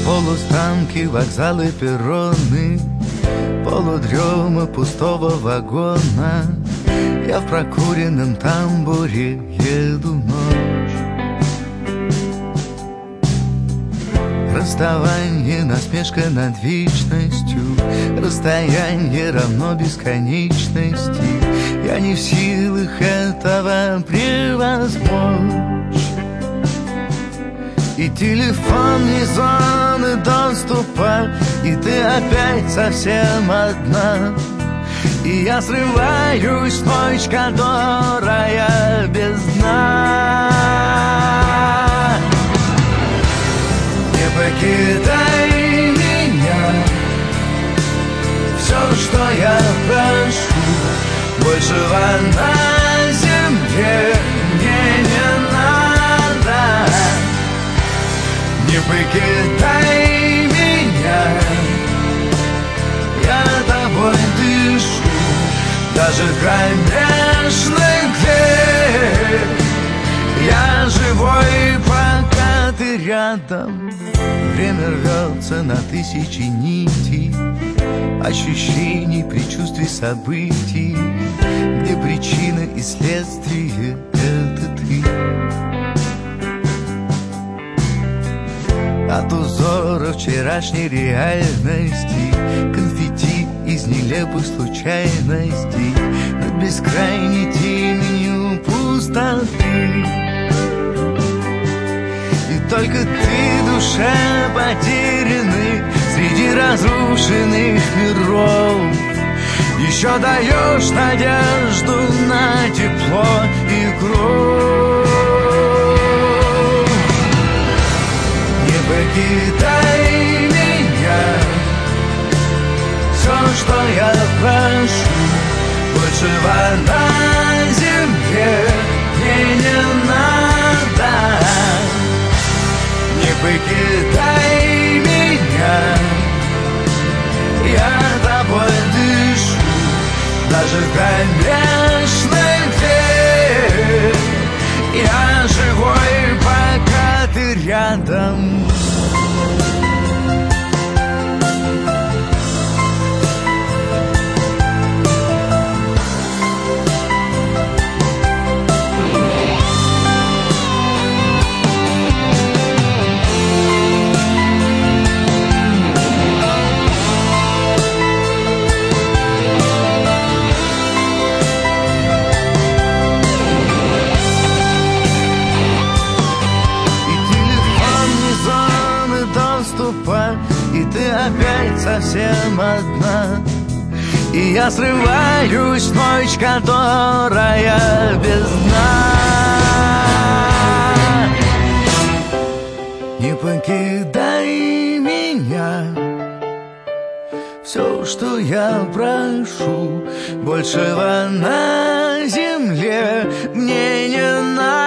Полустанки, вокзалы, перроны, полудрема пустого вагона. Я в прокуренном тамбуре еду ночь. Расставание, насмешка над вечностью. Расстояние равно бесконечности. Я не в силах этого превозмочь. И телефон не зоны доступа, и ты опять совсем одна. И я срываюсь в ночь, которая без дна. Не покидай меня, все, что я прошу, большего на земле мне не надо. Не покидай меня, я тобой дышу, даже в кромешной тьме. Я живой, пока ты рядом. Время рвется на тысячи нитей, ощущений, предчувствий, событий, где причина и следствие — это ты. От узора вчерашней реальности, конфетти из нелепых случайностей, над бескрайней теменью пустоты. И только ты, душа, потерянный среди разрушенных миров, еще даешь надежду на тепло и кровь. Не покидай меня, все, что я прошу, большего на земле мне не надо. Не покидай меня, я тобой дышу, даже в кромешной тьме. Я живой, пока ты рядом. И ты опять совсем одна. И я срываюсь в ночь, которая без дна. Не покидай меня, все, что я прошу, большего на земле мне не надо.